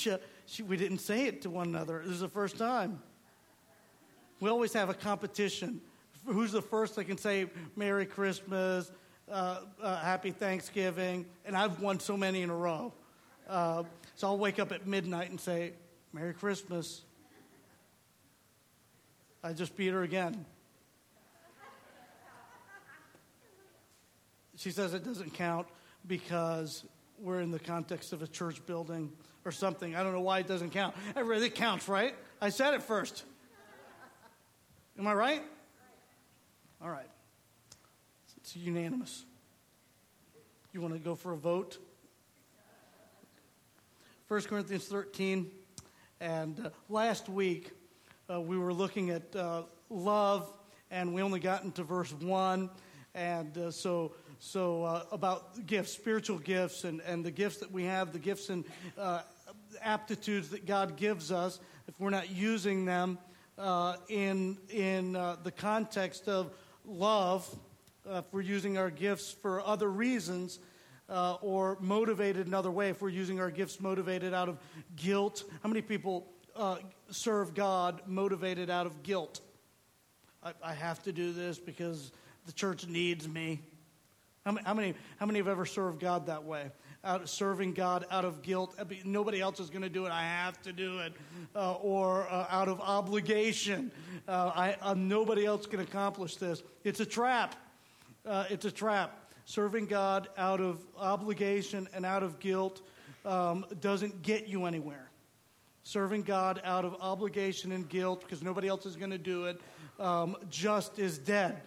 we didn't say it to one another. This is the first time. We always have a competition. Who's the first that can say Merry Christmas, Happy Thanksgiving, and I've won so many in a row. So I'll wake up at midnight and say, Merry Christmas. I just beat her again. She says it doesn't count because we're in the context of a church building or something. I don't know why it doesn't count. It counts, right? I said it first. Am I right? All right. It's unanimous. You want to go for a vote? 1 Corinthians 13. And last week, we were looking at love, and we only got into verse 1. And so about gifts, spiritual gifts, and the gifts that we have, the gifts and aptitudes that God gives us, if we're not using them in the context of love, if we're using our gifts for other reasons or motivated another way, if we're using our gifts motivated out of guilt. How many people serve God motivated out of guilt? I have to do this because the church needs me. How many have ever served God that way? Serving God out of guilt. Nobody else is going to do it. I have to do it. Or out of obligation. Nobody else can accomplish this. It's a trap. It's a trap. Serving God out of obligation and out of guilt doesn't get you anywhere. Serving God out of obligation and guilt because nobody else is going to do it just is dead.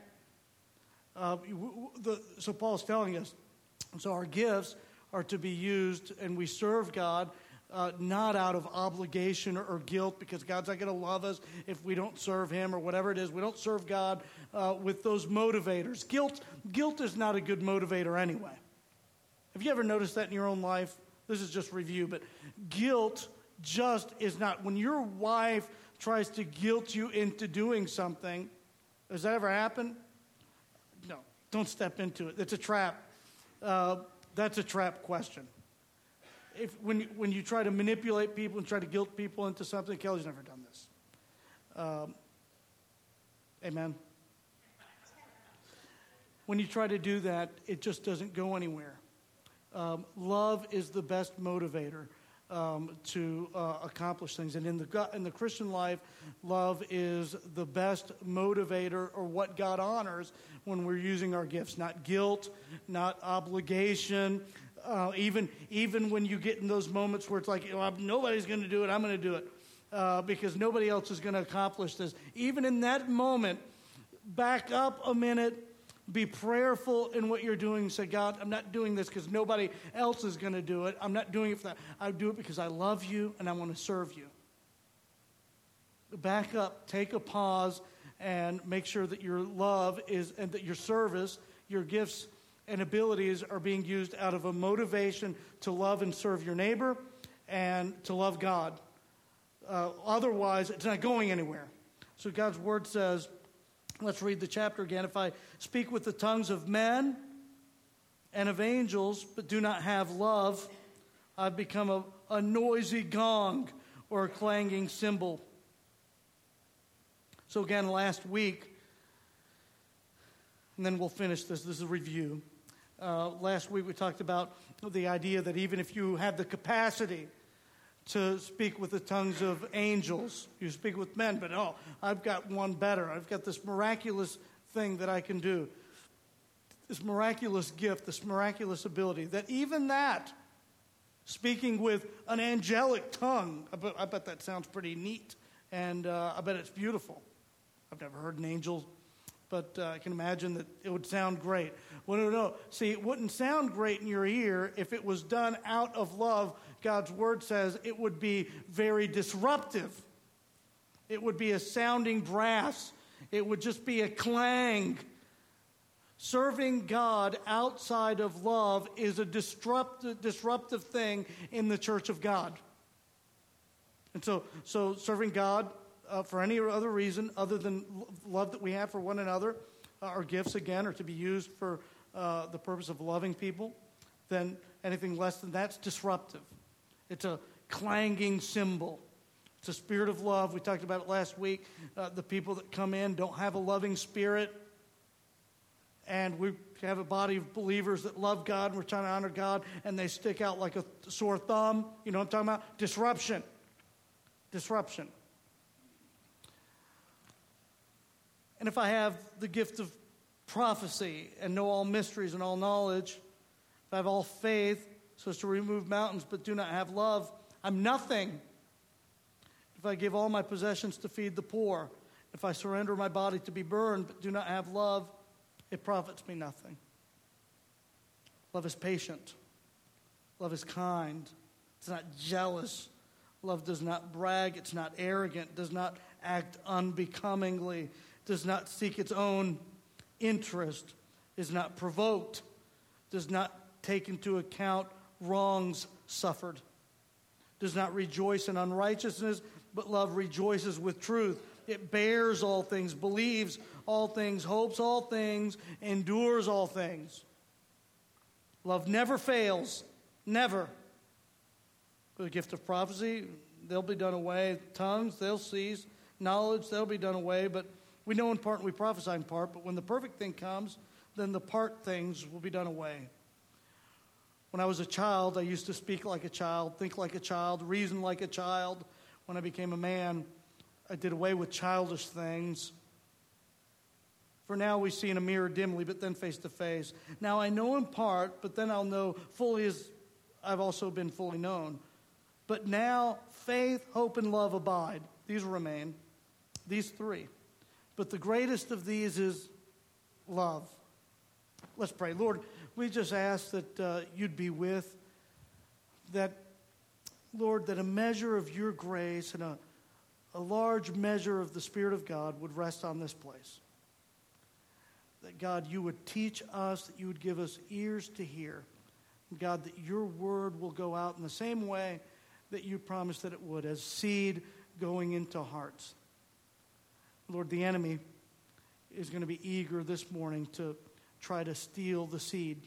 So Paul's telling us, so our gifts are to be used, and we serve God not out of obligation or guilt because God's not going to love us if we don't serve him or whatever it is. We don't serve God with those motivators. Guilt is not a good motivator anyway. Have you ever noticed that in your own life? This is just review, but guilt just is not. When your wife tries to guilt you into doing something, has that ever happened? No, don't step into it. It's a trap. That's a trap question. When you try to manipulate people and try to guilt people into something, Kelly's never done this. Amen. When you try to do that, it just doesn't go anywhere. Love is the best motivator to accomplish things. And in the Christian life, love is the best motivator or what God honors when we're using our gifts. Not guilt, not obligation. Even when you get in those moments where it's like, nobody's going to do it, I'm going to do it because nobody else is going to accomplish this. Even in that moment, back up a minute. Be prayerful in what you're doing. Say, God, I'm not doing this because nobody else is going to do it. I'm not doing it for that. I do it because I love you and I want to serve you. Back up, take a pause, and make sure that your love is, and that your service, your gifts and abilities are being used out of a motivation to love and serve your neighbor and to love God. Otherwise, it's not going anywhere. So God's word says, let's read the chapter again. If I speak with the tongues of men and of angels, but do not have love, I've become a noisy gong or a clanging cymbal. So again, last week, and then we'll finish this. This is a review. Last week we talked about the idea that even if you have the capacity to speak with the tongues of angels, you speak with men, but I've got one better. I've got this miraculous thing that I can do, this miraculous gift, this miraculous ability, that even that, speaking with an angelic tongue, I bet that sounds pretty neat, and I bet it's beautiful. I've never heard an angel, but I can imagine that it would sound great. Well, no. See, it wouldn't sound great in your ear if it was done out of love. God's word says it would be very disruptive. It would be a sounding brass. It would just be a clang. Serving God outside of love is a disruptive thing in the church of God. And so serving God for any other reason other than love that we have for one another, our gifts, again, are to be used for the purpose of loving people, then anything less than that's disruptive. clanging cymbal. It's a spirit of love. We talked about it last week. The people that come in don't have a loving spirit. And we have a body of believers that love God and we're trying to honor God, and they stick out like a sore thumb. You know what I'm talking about? Disruption. Disruption. And if I have the gift of prophecy and know all mysteries and all knowledge, if I have all faith so as to remove mountains but do not have love, I'm nothing. If I give all my possessions to feed the poor, if I surrender my body to be burned but do not have love, it profits me nothing. Love is patient. Love is kind. It's not jealous. Love does not brag. It's not arrogant. Does not act unbecomingly. Does not seek its own interest. Is not provoked. Does not take into account wrongs suffered. Does not rejoice in unrighteousness, but love rejoices with truth. It bears all things, believes all things, hopes all things, endures all things. Love never fails. Never. For the gift of prophecy, they'll be done away. Tongues, they'll cease. Knowledge, they'll be done away. But we know in part and we prophesy in part. But when the perfect thing comes, then the part things will be done away. When I was a child, I used to speak like a child, think like a child, reason like a child. When I became a man, I did away with childish things. For now we see in a mirror dimly, but then face to face. Now I know in part, but then I'll know fully as I've also been fully known. But now faith, hope, and love abide. These remain. These three. But the greatest of these is love. Let's pray. Lord, we just ask that you'd be with, that, Lord, that a measure of your grace and a large measure of the Spirit of God would rest on this place. That, God, you would teach us, that you would give us ears to hear. And God, that your word will go out in the same way that you promised that it would, as seed going into hearts. Lord, the enemy is going to be eager this morning to try to steal the seed.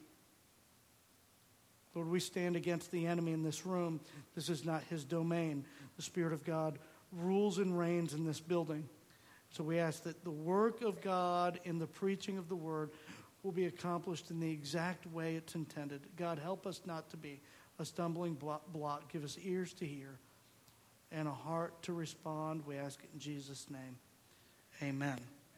Lord, we stand against the enemy in this room. This is not his domain. The Spirit of God rules and reigns in this building. So we ask that the work of God in the preaching of the word will be accomplished in the exact way it's intended. God, help us not to be a stumbling block. Give us ears to hear and a heart to respond. We ask it in Jesus' name. Amen.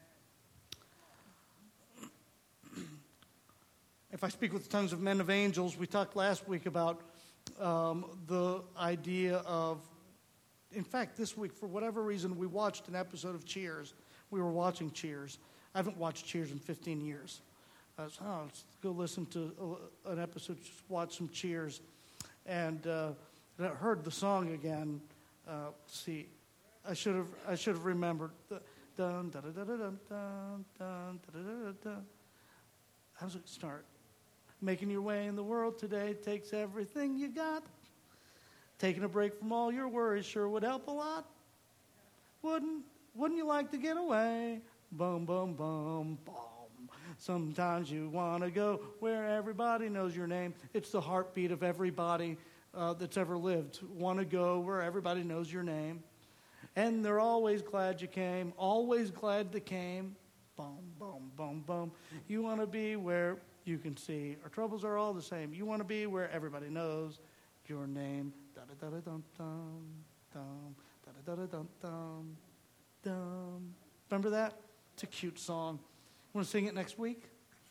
If I speak with the tongues of men of angels, we talked last week about the idea of, in fact, this week, for whatever reason, we watched an episode of Cheers. We were watching Cheers. I haven't watched Cheers in 15 years. Let's go listen to an episode, just watch some Cheers. And I heard the song again. See, I should have remembered. Dun, da, da, da, da, dun, dun, dun, da, da, da, da. How does it start? Making your way in the world today takes everything you got. Taking a break from all your worries sure would help a lot. Wouldn't you like to get away? Boom, boom, boom, boom. Sometimes you want to go where everybody knows your name. It's the heartbeat of everybody that's ever lived. Want to go where everybody knows your name. And they're always glad you came. Always glad they came. Boom, boom, boom, boom. You want to be where you can see our troubles are all the same. You want to be where everybody knows your name. Da-da-da-da-dum-dum, da-da-da-da-dum-dum, dum. Remember that? It's a cute song. Want to sing it next week?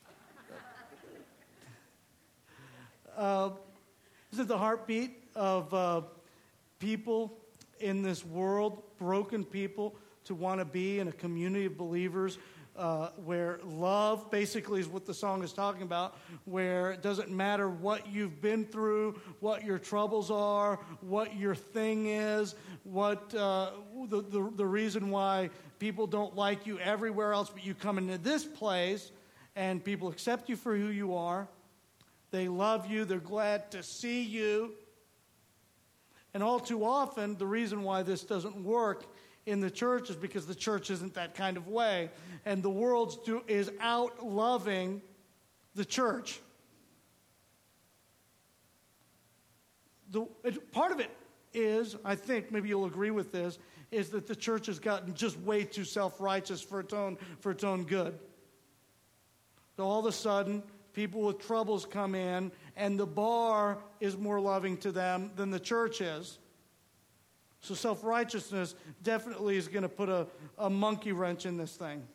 Is it the heartbeat of people in this world, broken people, to want to be in a community of believers where love basically is what the song is talking about, where it doesn't matter what you've been through, what your troubles are, what your thing is, what the reason why people don't like you everywhere else, but you come into this place and people accept you for who you are. They love you. They're glad to see you. And all too often, the reason why this doesn't work in the church is because the church isn't that kind of way. And the world is out loving the church. Part of it is, I think maybe you'll agree with this, is that the church has gotten just way too self-righteous for its own good. So all of a sudden, people with troubles come in, and the bar is more loving to them than the church is. So self-righteousness definitely is going to put a monkey wrench in this thing.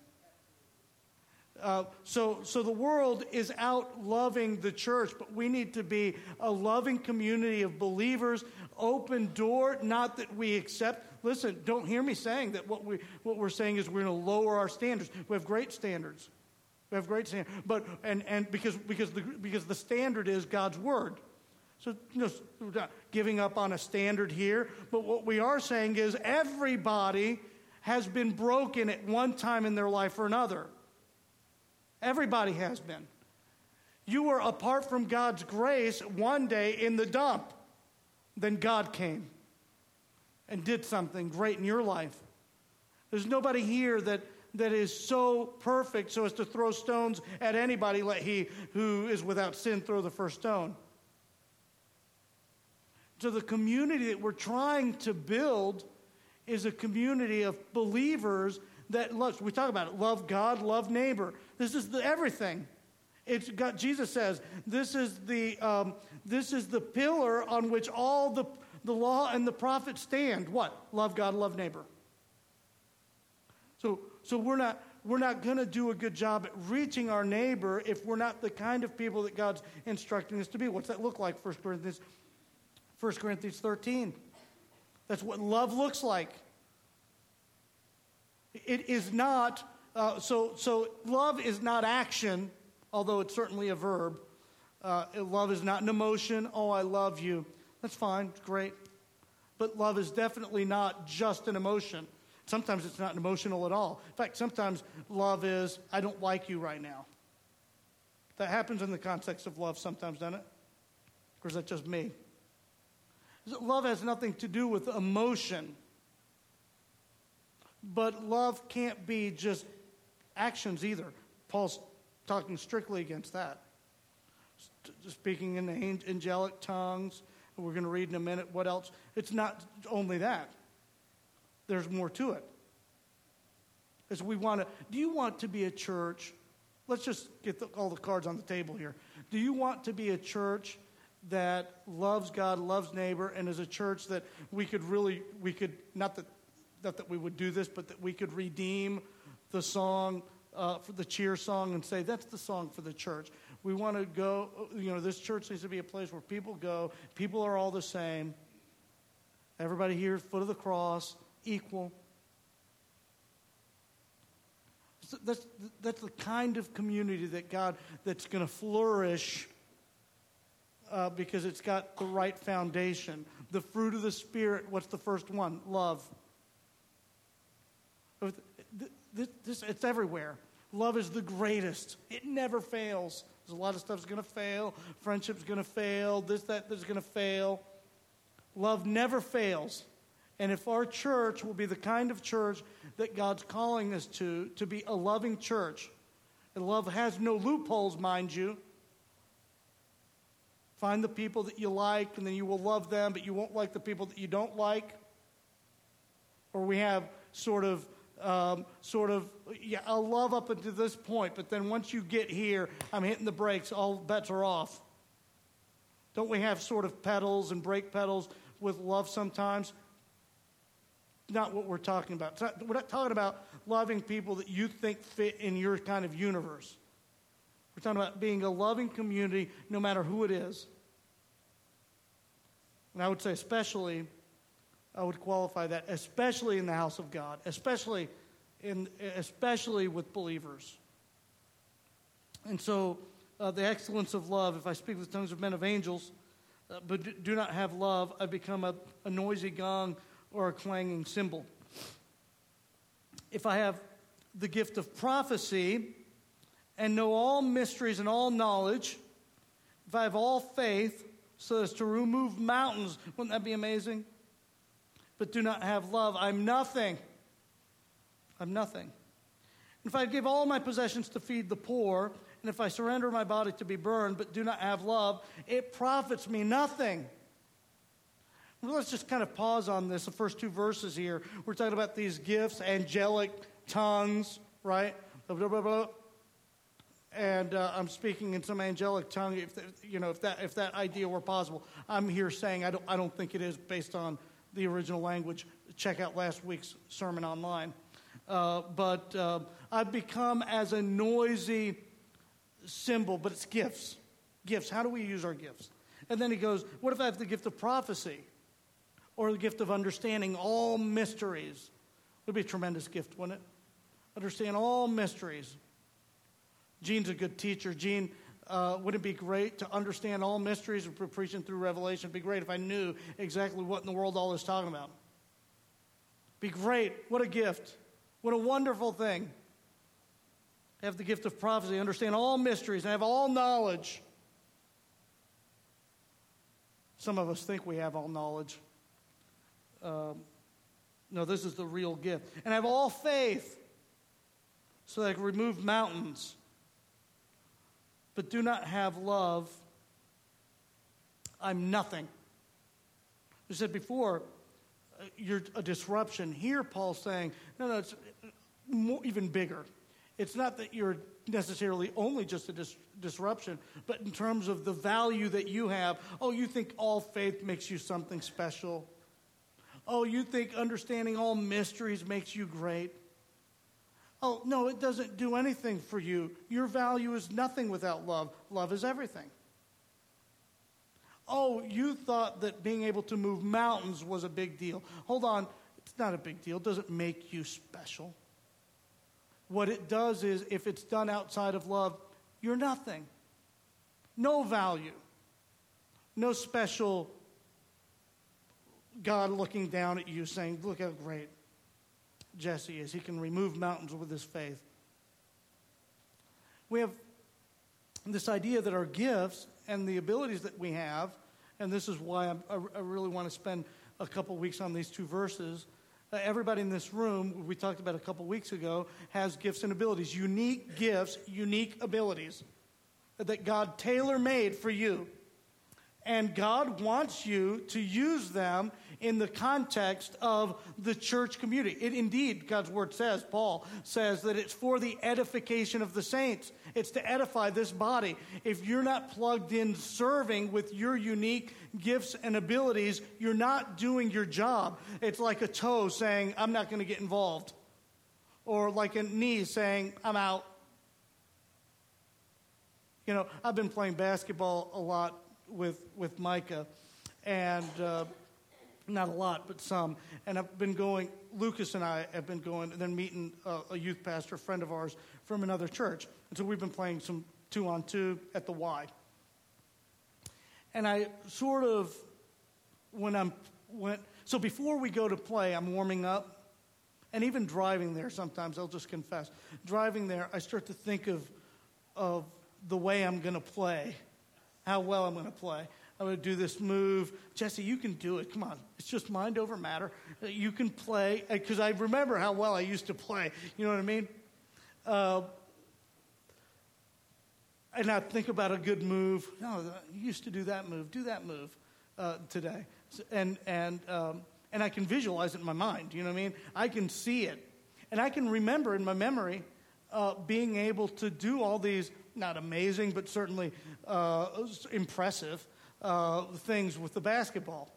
So the world is out loving the church, but we need to be a loving community of believers, open door, not that we accept. Listen, don't hear me saying that what we're saying is we're going to lower our standards. We have great standards. We have great standards, but and because the standard is God's word. So we're not giving up on a standard here, but what we are saying is everybody has been broken at one time in their life or another. Everybody has been. You were apart from God's grace one day in the dump. Then God came and did something great in your life. There's nobody here that is so perfect so as to throw stones at anybody. Let he who is without sin throw the first stone. So the community that we're trying to build is a community of believers that loves. We talk about it. Love God, love neighbor. This is everything. It's got. Jesus says this is the pillar on which all the law and the prophets stand. What? Love God, love neighbor. So we're not going to do a good job at reaching our neighbor if we're not the kind of people that God's instructing us to be. What's that look like? 1 Corinthians 13. That's what love looks like. It is not, so love is not action, although it's certainly a verb. Love is not an emotion. Oh, I love you. That's fine. It's great. But love is definitely not just an emotion. Sometimes it's not emotional at all. In fact, sometimes love is, I don't like you right now. That happens in the context of love sometimes, doesn't it? Or is that just me? Love has nothing to do with emotion. But love can't be just actions either. Paul's talking strictly against that. Speaking in angelic tongues. We're going to read in a minute what else. It's not only that. There's more to it. As we want to. Do you want to be a church? Let's just get all the cards on the table here. Do you want to be a church that loves God, loves neighbor, and is a church that we could not that we would do this, but that we could redeem the song, for the cheer song, and say, that's the song for the church. We want to go, this church needs to be a place where people go. People are all the same. Everybody here, foot of the cross, equal. So that's the kind of community that's going to flourish because it's got the right foundation. The fruit of the Spirit, what's the first one? Love. It's everywhere. Love is the greatest. It never fails. There's a lot of stuff's going to fail. Friendship's going to fail. That's going to fail. Love never fails. And if our church will be the kind of church that God's calling us to be a loving church, and love has no loopholes, mind you. Find the people that you like, and then you will love them, but you won't like the people that you don't like. Or we have I'll love up until this point, but then once you get here, I'm hitting the brakes, all bets are off. Don't we have sort of pedals and brake pedals with love sometimes? Not what we're talking about. We're not talking about loving people that you think fit in your kind of universe. We're talking about being a loving community no matter who it is. And I would say especially, I would qualify that, especially in the house of God, especially with believers. And so the excellence of love, if I speak with tongues of men of angels, but do not have love, I become a noisy gong or a clanging cymbal. If I have the gift of prophecy and know all mysteries and all knowledge, if I have all faith so as to remove mountains, wouldn't that be amazing? But do not have love, I'm nothing. I'm nothing. If I give all my possessions to feed the poor, and if I surrender my body to be burned, but do not have love, it profits me nothing. Well, let's just kind of pause on this, the first two verses here. We're talking about these gifts, angelic tongues, right? Blah, blah, blah, blah. And I'm speaking in some angelic tongue. If that idea were possible, I'm here saying I don't think it is based on the original language. Check out last week's sermon online. But I've become as a noisy symbol, but it's gifts. Gifts. How do we use our gifts? And then he goes, what if I have the gift of prophecy or the gift of understanding all mysteries? It would be a tremendous gift, wouldn't it? Understand all mysteries. Gene's a good teacher. Gene, wouldn't it be great to understand all mysteries? We're preaching through Revelation. It'd be great if I knew exactly what in the world all is talking about. Be great. What a gift. What a wonderful thing. Have the gift of prophecy, understand all mysteries, and have all knowledge. Some of us think we have all knowledge. No, this is the real gift. And have all faith so that I can remove mountains. But do not have love. I'm nothing. I said before, you're a disruption. Here, Paul's saying, no, it's more, even bigger. It's not that you're necessarily only just a disruption, but in terms of the value that you have. Oh, you think all faith makes you something special. Oh, you think understanding all mysteries makes you great. Oh, no, it doesn't do anything for you. Your value is nothing without love. Love is everything. Oh, you thought that being able to move mountains was a big deal. Hold on, it's not a big deal. It doesn't make you special. What it does is, if it's done outside of love, you're nothing. No value. No special God looking down at you saying, look how great Jesse is. He can remove mountains with his faith. We have this idea that our gifts and the abilities that we have, and this is why I really want to spend a couple weeks on these two verses. Everybody in this room, we talked about a couple weeks ago, has gifts and abilities. Unique gifts, unique abilities that God tailor-made for you. And God wants you to use them in the context of the church community. It indeed, God's word says, Paul says, that it's for the edification of the saints. It's to edify this body. If you're not plugged in serving with your unique gifts and abilities, you're not doing your job. It's like a toe saying, I'm not going to get involved. Or like a knee saying, I'm out. You know, I've been playing basketball a lot with Micah, and not a lot, but some. And I've been going, Lucas and I have been going, and then meeting a youth pastor, a friend of ours from another church. And so we've been playing some 2-on-2 at the Y. And I sort of, so before we go to play, I'm warming up. And even driving there sometimes, I'll just confess, driving there, I start to think of the way I'm going to play, how well I'm going to play. I'm going to do this move. Jesse, you can do it. Come on. It's just mind over matter. You can play. Because I remember how well I used to play. You know what I mean? And I think about a good move. No, you used to do that move. Do that move today. And I can visualize it in my mind. You know what I mean? I can see it. And I can remember in my memory being able to do all these, not amazing, but certainly impressive things with the basketball.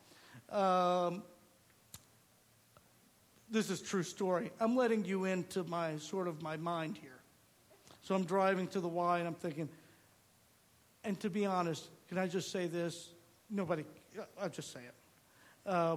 This is a true story. I'm letting you into my mind here. So I'm driving to the Y and I'm thinking, and to be honest, can I just say this? I'll just say it.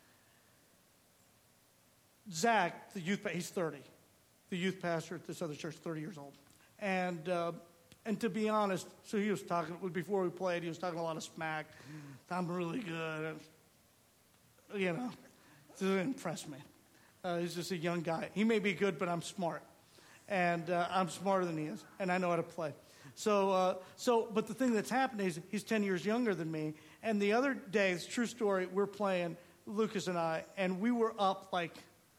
Zach, the youth, he's 30. The youth pastor at this other church, 30 years old. And to be honest, so he was talking, before we played, he was talking a lot of smack. I'm really good. You know, it didn't impress me. He's just a young guy. He may be good, but I'm smart. And I'm smarter than he is. And I know how to play. But the thing that's happened is he's 10 years younger than me. And the other day, it's a true story, we're playing, Lucas and I, and we were up like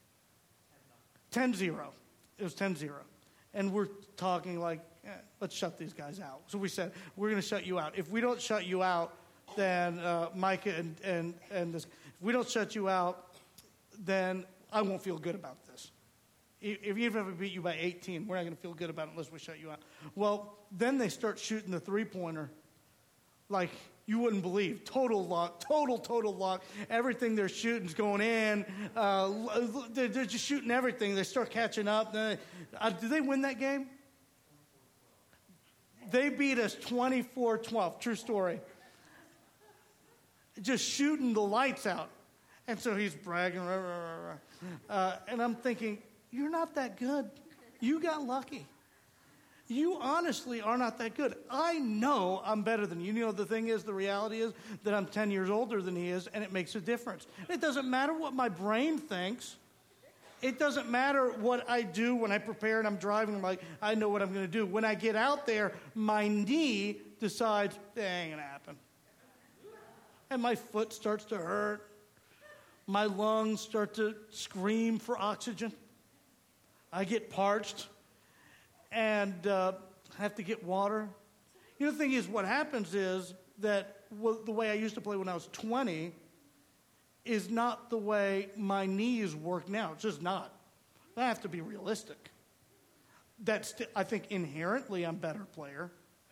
10-0. It was 10-0. And we're talking like, let's shut these guys out. So we said, we're going to shut you out. If we don't shut you out, then Micah and this, if if we don't shut you out, then I won't feel good about this. If even if we beat you by 18, we're not going to feel good about it unless we shut you out. Well, then they start shooting the three-pointer like you wouldn't believe. Total luck, total luck. Everything they're shooting is going in. They're just shooting everything. They start catching up. Did they win that game? They beat us 24-12. True story. Just shooting the lights out. And so he's bragging. And I'm thinking, you're not that good. You got lucky. You honestly are not that good. I know I'm better than you. You know, the thing is, the reality is that I'm 10 years older than he is, and it makes a difference. It doesn't matter what my brain thinks. It doesn't matter what I do when I prepare and I'm driving. I'm like, I know what I'm going to do. When I get out there, my knee decides, it ain't going to happen. And my foot starts to hurt. My lungs start to scream for oxygen. I get parched and have to get water. You know, the thing is, what happens is that the way I used to play when I was 20 is not the way my knees work now. It's just not. I have to be realistic. I think inherently I'm a better player.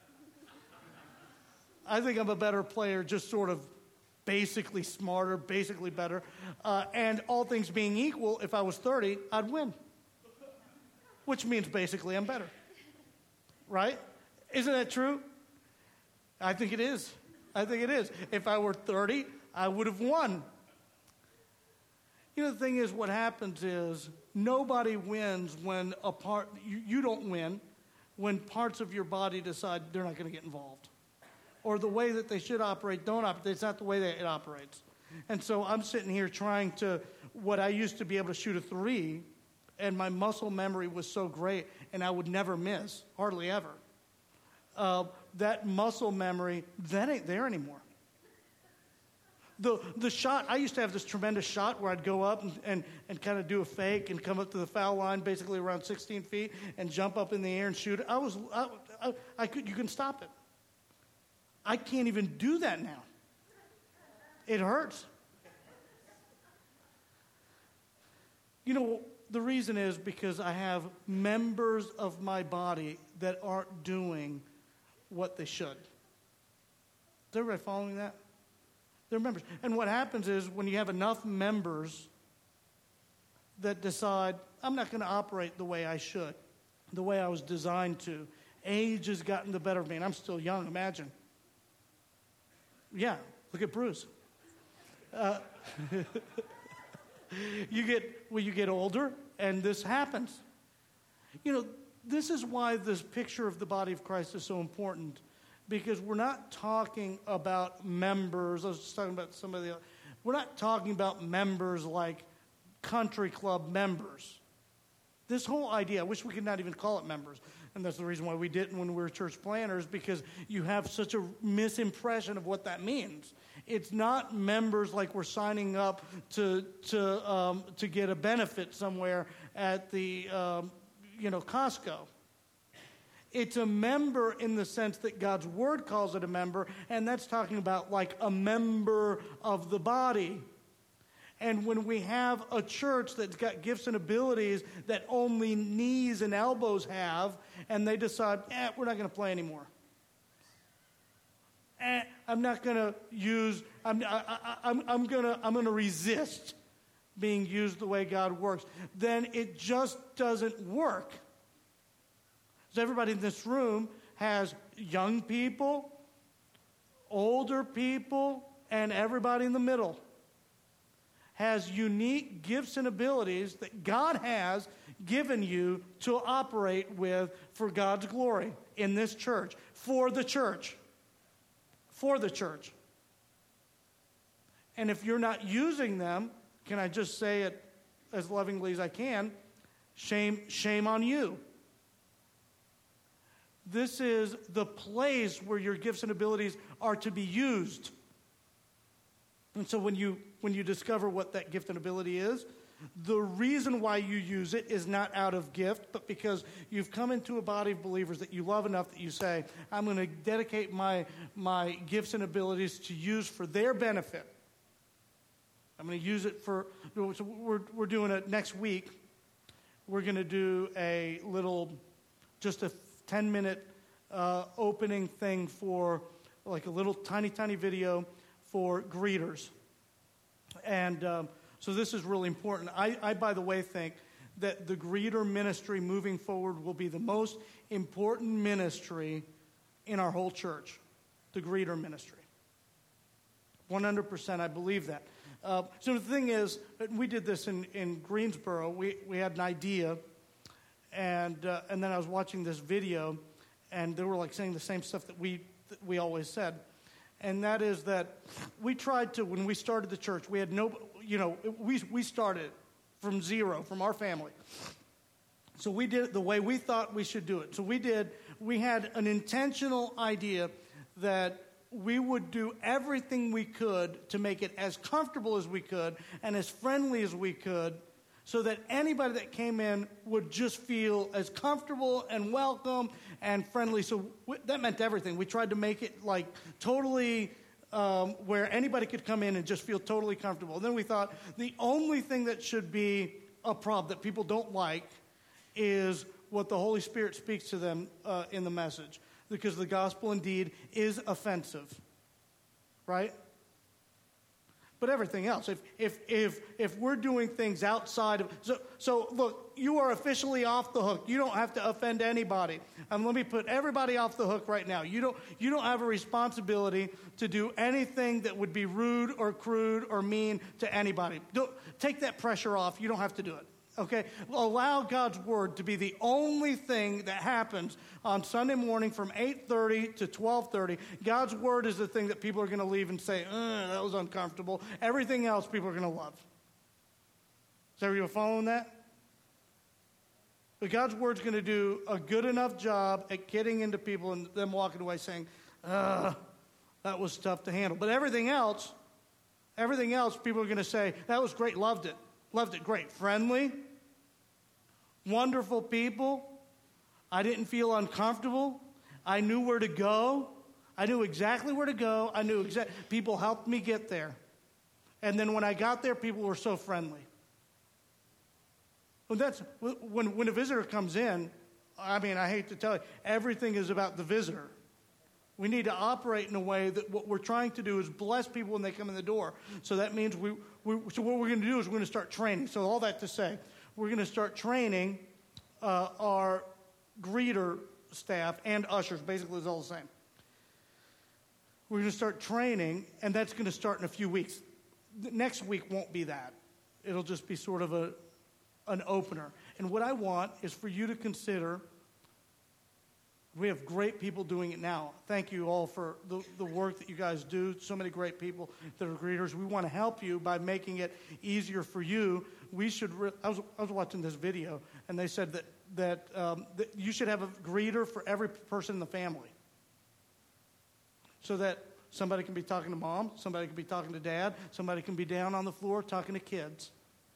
I think I'm a better player, just sort of basically smarter, basically better. And all things being equal, if I was 30, I'd win. Which means basically I'm better. Right? Isn't that true? I think it is. I think it is. If I were 30, I would have won. You know, the thing is, what happens is nobody wins when you don't win when parts of your body decide they're not going to get involved. Or the way that they should operate don't operate. It's not the way that it operates. And so I'm sitting here trying to, what I used to be able to shoot a 3, and my muscle memory was so great, and I would never miss, hardly ever. That muscle memory, that ain't there anymore. The shot, I used to have this tremendous shot where I'd go up and kind of do a fake and come up to the foul line, basically around 16 feet, and jump up in the air and shoot it. You can stop it. I can't even do that now. It hurts. You know, the reason is because I have members of my body that aren't doing what they should. Is everybody following that? They're members. And what happens is when you have enough members that decide, I'm not going to operate the way I should, the way I was designed to. Age has gotten the better of me, and I'm still young, imagine. Yeah, look at Bruce. You get older, and this happens. You know, this is why this picture of the body of Christ is so important, because we're not talking about members. I was just talking about some of the. We're not talking about members like country club members. This whole idea, I wish we could not even call it members. And that's the reason why we didn't when we were church planners, because you have such a misimpression of what that means. It's not members like we're signing up to get a benefit somewhere at the Costco. It's a member in the sense that God's Word calls it a member, and that's talking about like a member of the body. And when we have a church that's got gifts and abilities that only knees and elbows have, and they decide, we're not going to play anymore. I'm not going to use. I'm going to resist being used the way God works. Then it just doesn't work. So everybody in this room has young people, older people, and everybody in the middle has unique gifts and abilities that God has given you to operate with for God's glory in this church, for the church. For the church. And if you're not using them, can I just say it as lovingly as I can, shame on you. This is the place where your gifts and abilities are to be used. And so when you discover what that gift and ability is, the reason why you use it is not out of gift, but because you've come into a body of believers that you love enough that you say, I'm going to dedicate my gifts and abilities to use for their benefit. I'm going to use it for, so we're doing it next week. We're going to do a little, just a 10-minute opening thing for like a little tiny video for greeters. And so this is really important. I, by the way, think that the greeter ministry moving forward will be the most important ministry in our whole church, the greeter ministry. 100%, I believe that. So the thing is, we did this in Greensboro. We had an idea, and then I was watching this video, and they were like saying the same stuff that we always said. And that is that we tried to, when we started the church, we had we started from zero, from our family. So we did it the way we thought we should do it. So we had an intentional idea that we would do everything we could to make it as comfortable as we could and as friendly as we could so that anybody that came in would just feel as comfortable and welcome and friendly. So that meant everything. We tried to make it like totally where anybody could come in and just feel totally comfortable. And then we thought the only thing that should be a problem that people don't like is what the Holy Spirit speaks to them in the message. Because the gospel indeed is offensive, right? But everything else, if we're doing things outside of, so look, you are officially off the hook. You don't have to offend anybody. Let me put everybody off the hook right now. You don't have a responsibility to do anything that would be rude or crude or mean to anybody. Don't take that pressure off. You don't have to do it. Okay? Allow God's word to be the only thing that happens on Sunday morning from 8:30 to 12:30. God's word is the thing that people are going to leave and say, that was uncomfortable. Everything else people are going to love. Is everyone following that? But God's word's going to do a good enough job at getting into people and them walking away saying, that was tough to handle. But everything else, people are going to say, that was great, loved it. Loved it, great. Friendly, wonderful people. I didn't feel uncomfortable. I knew where to go. I knew exactly where to go. People helped me get there. And then when I got there, people were so friendly. Well, that's when a visitor comes in, I mean, I hate to tell you, everything is about the visitor. We need to operate in a way that what we're trying to do is bless people when they come in the door. So that means so what we're going to do is we're going to start training. So all that to say, we're going to start training our greeter staff and ushers. Basically, it's all the same. We're going to start training, and that's going to start in a few weeks. Next week won't be that. It'll just be sort of an opener. And what I want is for you to consider. We have great people doing it now. Thank you all for the work that you guys do. So many great people that are greeters. We want to help you by making it easier for you. I was watching this video, and they said that you should have a greeter for every person in the family. So that somebody can be talking to mom, somebody can be talking to dad, somebody can be down on the floor talking to kids.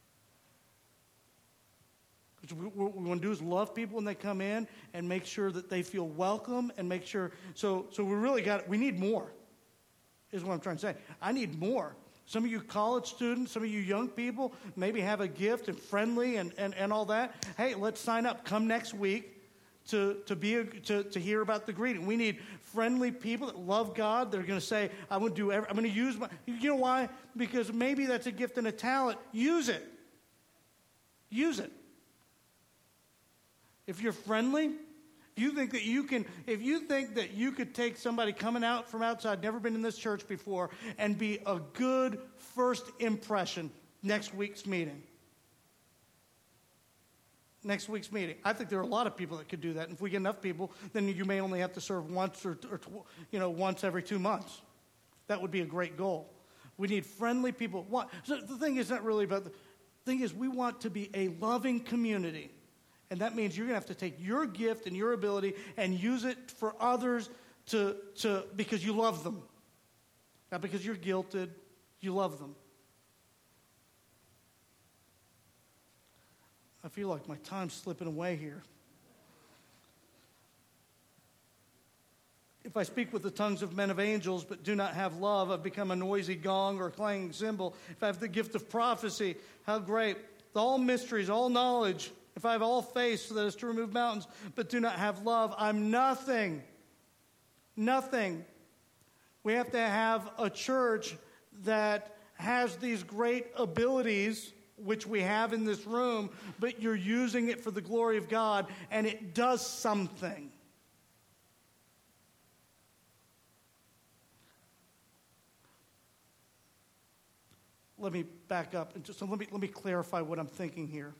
What we want to do is love people when they come in and make sure that they feel welcome and make sure. So we need more, is what I'm trying to say. I need more. Some of you college students, some of you young people maybe have a gift and friendly and all that. Hey, let's sign up. Come next week to hear about the greeting. We need friendly people that love God. They're going to say, I'm going to use my, you know why? Because maybe that's a gift and a talent. Use it. Use it. If you're friendly, if you think that you could take somebody coming out from outside, never been in this church before, and be a good first impression next week's meeting. Next week's meeting. I think there are a lot of people that could do that. And if we get enough people, then you may only have to serve once or once every 2 months. That would be a great goal. We need friendly people. So the thing is not really about the thing is we want to be a loving community. And that means you're going to have to take your gift and your ability and use it for others because you love them. Not because you're guilted, you love them. I feel like my time's slipping away here. If I speak with the tongues of men of angels, but do not have love, I've become a noisy gong or a clanging cymbal. If I have the gift of prophecy, how great. All mysteries, all knowledge. If I have all faith so that is to remove mountains, but do not have love, I'm nothing. Nothing. We have to have a church that has these great abilities, which we have in this room, but you're using it for the glory of God, and it does something. Let me back up and let me clarify what I'm thinking here.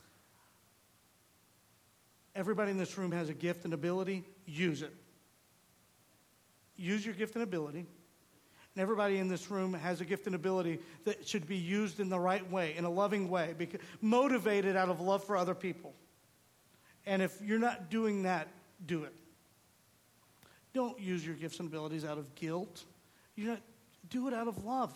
Everybody in this room has a gift and ability. Use it. Use your gift and ability. And everybody in this room has a gift and ability that should be used in the right way, in a loving way, motivated out of love for other people. And if you're not doing that, do it. Don't use your gifts and abilities out of guilt. Do it out of love.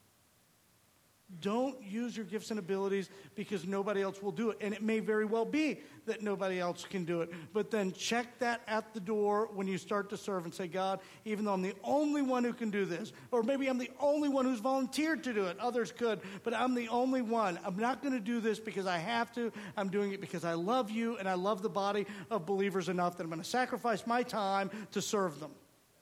Don't use your gifts and abilities because nobody else will do it. And it may very well be that nobody else can do it. But then check that at the door when you start to serve and say, God, even though I'm the only one who can do this, or maybe I'm the only one who's volunteered to do it. Others could, but I'm the only one. I'm not going to do this because I have to. I'm doing it because I love you and I love the body of believers enough that I'm going to sacrifice my time to serve them.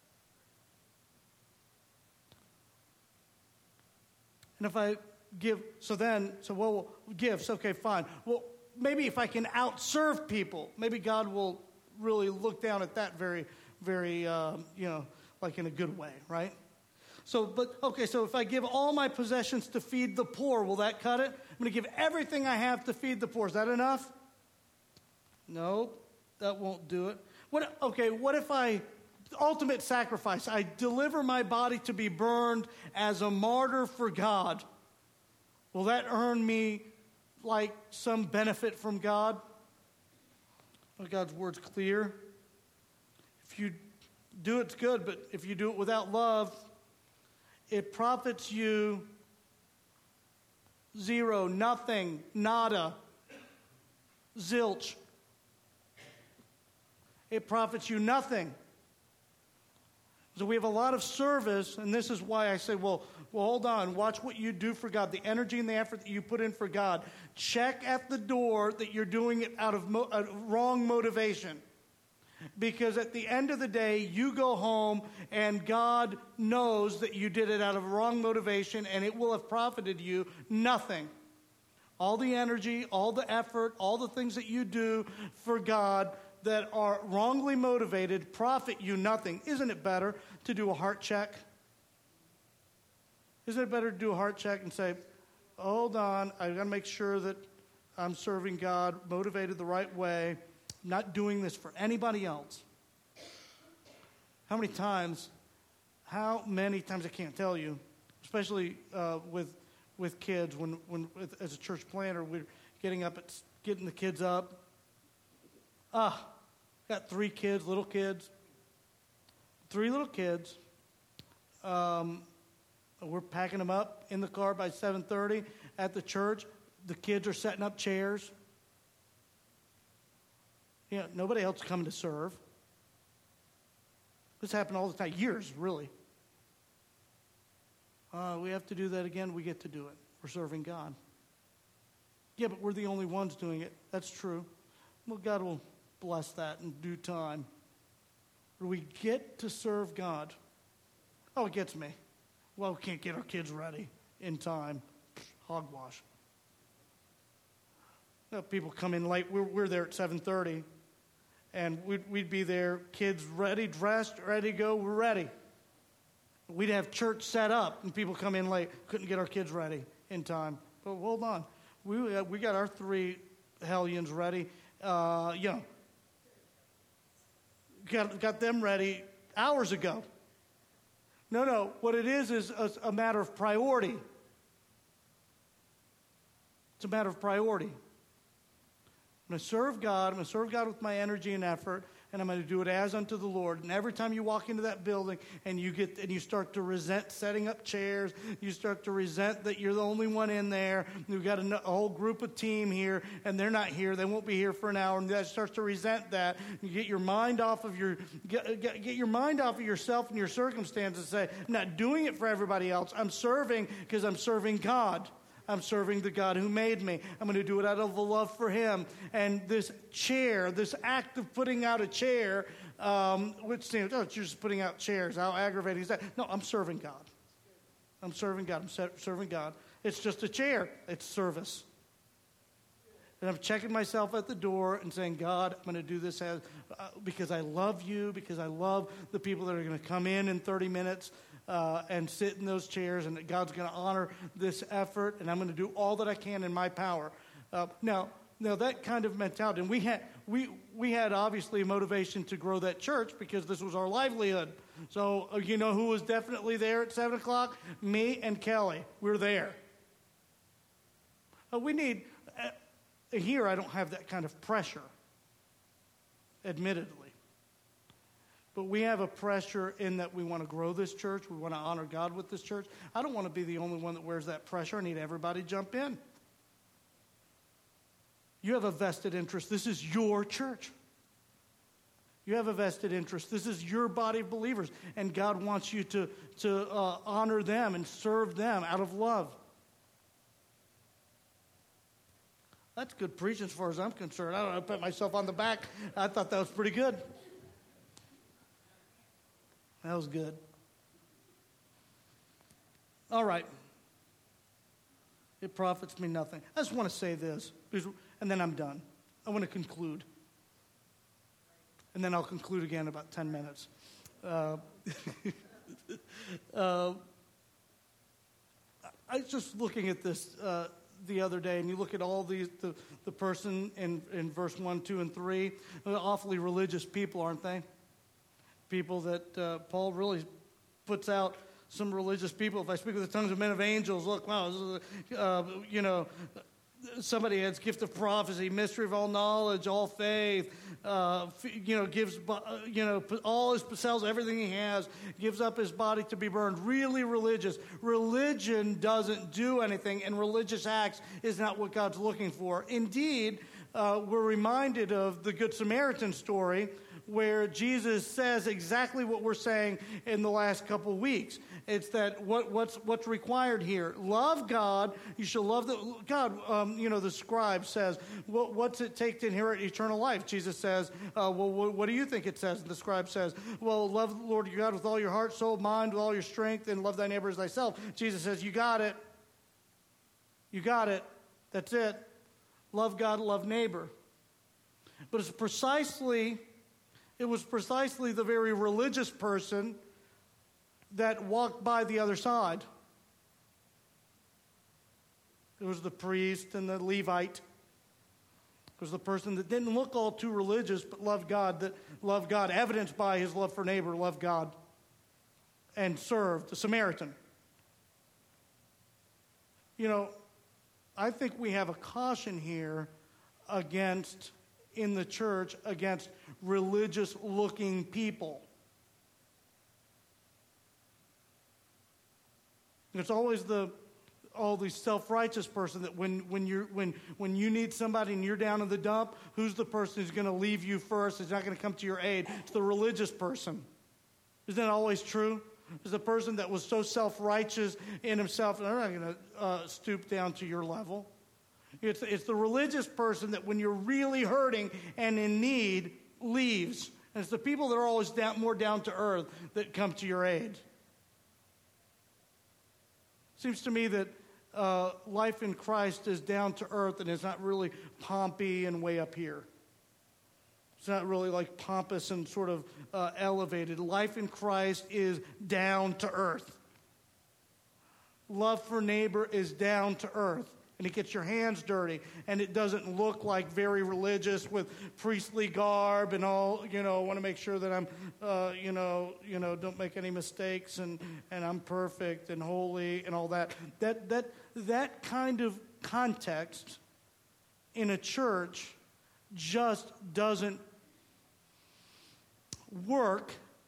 And if I give, gifts, okay, fine. Well, maybe if I can outserve people, maybe God will really look down at that very, very, like in a good way, right? So if I give all my possessions to feed the poor, will that cut it? I'm going to give everything I have to feed the poor. Is that enough? No, that won't do it. What if ultimate sacrifice, I deliver my body to be burned as a martyr for God? Will that earn me like some benefit from God? Well, God's word's clear. If you do it's good, but if you do it without love, it profits you zero, nothing, nada, zilch. It profits you nothing. So we have a lot of service, and this is why I say, well, hold on. Watch what you do for God, the energy and the effort that you put in for God. Check at the door that you're doing it out of wrong motivation. Because at the end of the day, you go home, and God knows that you did it out of wrong motivation, and it will have profited you nothing. All the energy, all the effort, all the things that you do for God that are wrongly motivated profit you nothing. Isn't it better to do a heart check? Isn't it better to do a heart check and say, hold on, I've got to make sure that I'm serving God, motivated the right way. I'm not doing this for anybody else. How many times I can't tell you, especially with kids, when as a church planter, we're getting the kids up. Got 3 kids, little kids. 3 little kids. We're packing them up in the car by 7:30 at the church. The kids are setting up chairs. Nobody else is coming to serve. This happened all the time, years, really. We have to do that again. We get to do it. We're serving God. Yeah, but we're the only ones doing it. That's true. Well, God will bless that in due time. We get to serve God. Oh, it gets me. Well, we can't get our kids ready in time. Hogwash. People come in late. We're there at 7:30, and we'd be there, kids ready, dressed, ready to go. We're ready. We'd have church set up, and people come in late. Couldn't get our kids ready in time. But hold on. We got our 3 hellions ready. Got them ready hours ago. No. What it is a matter of priority. It's a matter of priority. I'm going to serve God. I'm going to serve God with my energy and effort. and I'm going to do it as unto the Lord. And every time you walk into that building and you start to resent setting up chairs, you start to resent that you're the only one in there. We've got a whole group of team here, and they're not here. They won't be here for an hour, and that starts to resent that. You get your mind off of get your mind off of yourself and your circumstances. Say, I'm not doing it for everybody else. I'm serving because I'm serving God. I'm serving the God who made me. I'm going to do it out of a love for him. And this chair, this act of putting out a chair, which seems, you're just putting out chairs. How aggravating is that? No, I'm serving God. I'm serving God. I'm serving God. It's just a chair. It's service. And I'm checking myself at the door and saying, God, I'm going to do this because I love you, because I love the people that are going to come in 30 minutes. And sit in those chairs, and God's going to honor this effort, and I'm going to do all that I can in my power. Now that kind of mentality, and we had obviously a motivation to grow that church because this was our livelihood. So you know who was definitely there at 7 o'clock? Me and Kelly. We're there. We need here. I don't have that kind of pressure, admittedly. But we have a pressure in that we want to grow this church. We want to honor God with this church. I don't want to be the only one that wears that pressure. I need everybody to jump in. You have a vested interest. This is your church. You have a vested interest. This is your body of believers. And God wants you to honor them and serve them out of love. That's good preaching as far as I'm concerned. I don't know, I pat myself on the back. I thought that was pretty good. That was good. All right. It profits me nothing. I just want to say this, and then I'm done. I want to conclude. And then I'll conclude again in about 10 minutes. I was just looking at this the other day, and you look at all the person in verse 1, 2, and 3. They're awfully religious people, aren't they? People that Paul really puts out some religious people. If I speak with the tongues of men of angels, look, wow, this is, somebody has gift of prophecy, mystery of all knowledge, all faith, gives, sells everything he has, gives up his body to be burned. Really religious. Religion doesn't do anything, and religious acts is not what God's looking for. Indeed, we're reminded of the Good Samaritan story, where Jesus says exactly what we're saying in the last couple weeks. It's that what's required here. Love God. You shall love God. The scribe says, what's it take to inherit eternal life? Jesus says, what do you think it says? And the scribe says, well, love the Lord your God with all your heart, soul, mind, with all your strength, and love thy neighbor as thyself. Jesus says, you got it. You got it. That's it. Love God, love neighbor. But it was precisely the very religious person that walked by the other side. It was the priest and the Levite. It was the person that didn't look all too religious, but loved God, evidenced by his love for neighbor, loved God, and served, the Samaritan. I think we have a caution here in the church against religious-looking people. It's always the self-righteous person that when you need somebody and you're down in the dump, who's the person who's going to leave you first? Is not going to come to your aid. It's the religious person. Isn't that always true? It's the person that was so self-righteous in himself, they're not going to stoop down to your level. It's the religious person that when you're really hurting and in need, leaves. And it's the people that are always more down to earth that come to your aid. Seems to me that life in Christ is down to earth and it's not really pompy and way up here. It's not really like pompous and sort of elevated. Life in Christ is down to earth. Love for neighbor is down to earth. And it gets your hands dirty, and it doesn't look like very religious with priestly garb and all, I want to make sure that I'm, don't make any mistakes, and I'm perfect and holy and all that. That kind of context in a church just doesn't work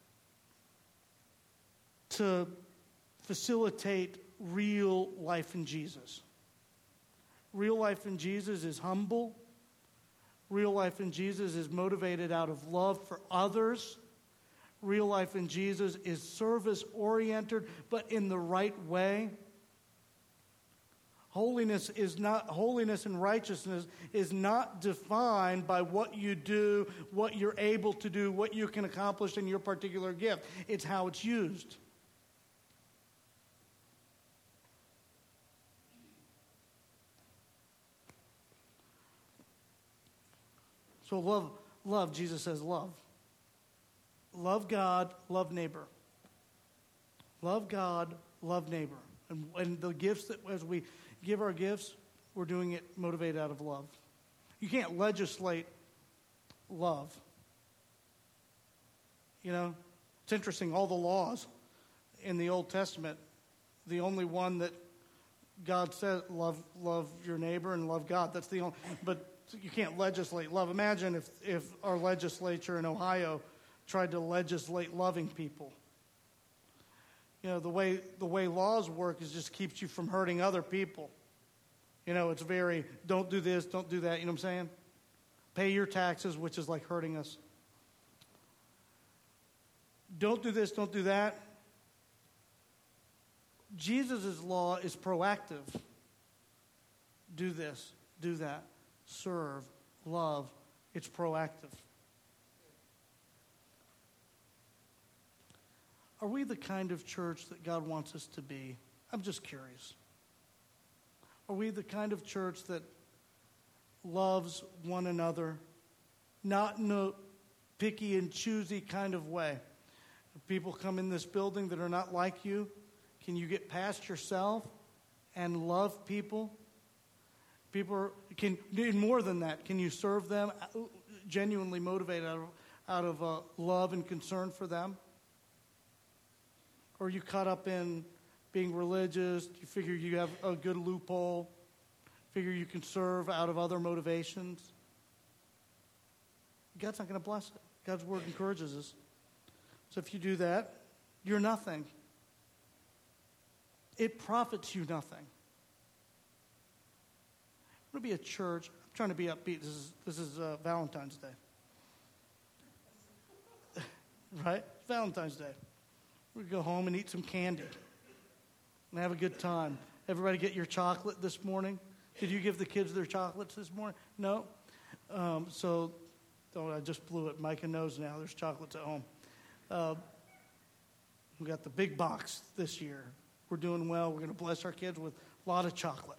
to facilitate real life in Jesus. Real life in Jesus is humble. Real life in Jesus is motivated out of love for others. Real life in Jesus is service-oriented, but in the right way. Holiness and righteousness is not defined by what you do, what you're able to do, what you can accomplish in your particular gift. It's how it's used. So love, Jesus says love. Love God, love neighbor. Love God, love neighbor. And the gifts that as we give our gifts, we're doing it motivated out of love. You can't legislate love. You know, it's interesting, all the laws in the Old Testament, the only one that God said, love your neighbor and love God. That's the only, but you can't legislate love. Imagine if our legislature in Ohio tried to legislate loving people. You know, the way laws work is just keeps you from hurting other people. You know, it's very, don't do this, don't do that, you know what I'm saying? Pay your taxes, which is like hurting us. Don't do this, don't do that. Jesus' law is proactive. Do this, do that. Serve, love. It's proactive. Are we the kind of church that God wants us to be? I'm just curious. Are we the kind of church that loves one another, not in a picky and choosy kind of way? If people come in this building that are not like you, can you get past yourself and love people? Can more than that. Can you serve them genuinely motivated out of love and concern for them? Or are you caught up in being religious? You figure you have a good loophole? Figure you can serve out of other motivations? God's not going to bless it. God's word encourages us. So if you do that, you're nothing. It profits you nothing. I'm going to be a church. I'm trying to be upbeat. This is Valentine's Day. Right? Valentine's Day. We're going to go home and eat some candy and have a good time. Everybody get your chocolate this morning? Did you give the kids their chocolates this morning? No? I just blew it. Micah knows now there's chocolates at home. We got the big box this year. We're doing well. We're going to bless our kids with a lot of chocolate.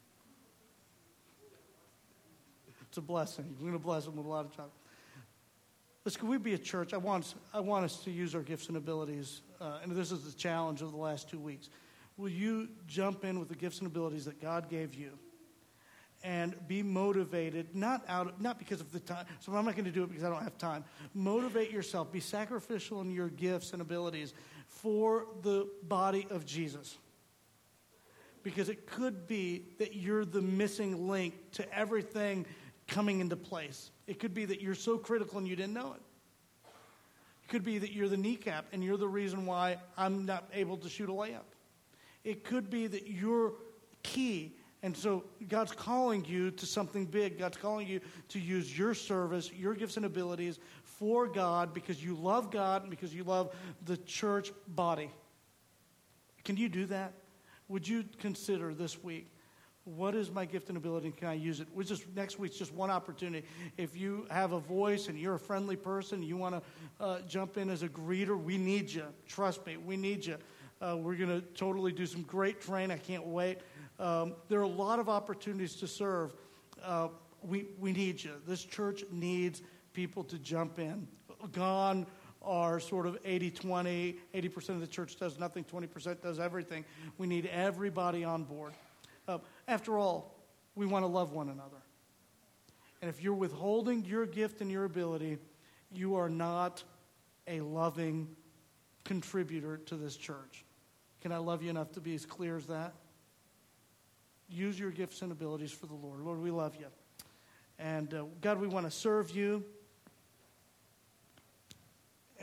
It's a blessing. We're going to bless them with a lot of chocolate. Could we be a church? I want us to use our gifts and abilities, and this is the challenge of the last 2 weeks. Will you jump in with the gifts and abilities that God gave you and be motivated, not because of the time. So I'm not going to do it because I don't have time. Motivate yourself. Be sacrificial in your gifts and abilities for the body of Jesus. Because it could be that you're the missing link to everything coming into place. It could be that you're so critical and you didn't know it. It could be that you're the kneecap and you're the reason why I'm not able to shoot a layup. It could be that you're key, and so God's calling you to something big. God's calling you to use your service, your gifts and abilities for God because you love God and because you love the church body. Can you do that? Would you consider this week, what is my gift and ability, and can I use it? Next week's just one opportunity. If you have a voice and you're a friendly person, you want to jump in as a greeter, we need you. Trust me, we need you. We're going to totally do some great training. I can't wait. There are a lot of opportunities to serve. We need you. This church needs people to jump in. Gone are sort of 80-20. 80% of the church does nothing, 20% does everything. We need everybody on board. After all, we want to love one another. And if you're withholding your gift and your ability, you are not a loving contributor to this church. Can I love you enough to be as clear as that? Use your gifts and abilities for the Lord. Lord, we love you. And God, we want to serve you.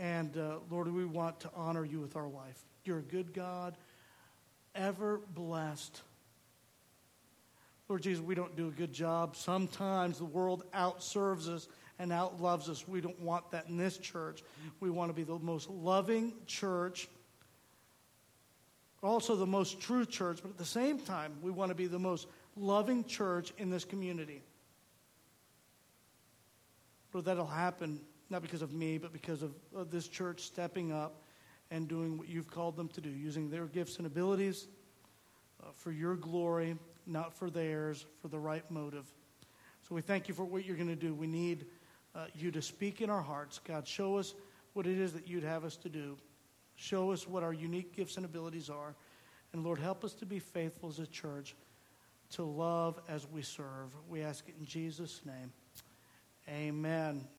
And Lord, we want to honor you with our life. You're a good God, ever blessed. Lord Jesus, we don't do a good job. Sometimes the world outserves us and outloves us. We don't want that in this church. We want to be the most loving church, also the most true church, but at the same time, we want to be the most loving church in this community. Lord, that'll happen not because of me, but because of this church stepping up and doing what you've called them to do, using their gifts and abilities for your glory, not for theirs, for the right motive. So we thank you for what you're going to do. We need you to speak in our hearts. God, show us what it is that you'd have us to do. Show us what our unique gifts and abilities are. And Lord, help us to be faithful as a church, to love as we serve. We ask it in Jesus' name. Amen.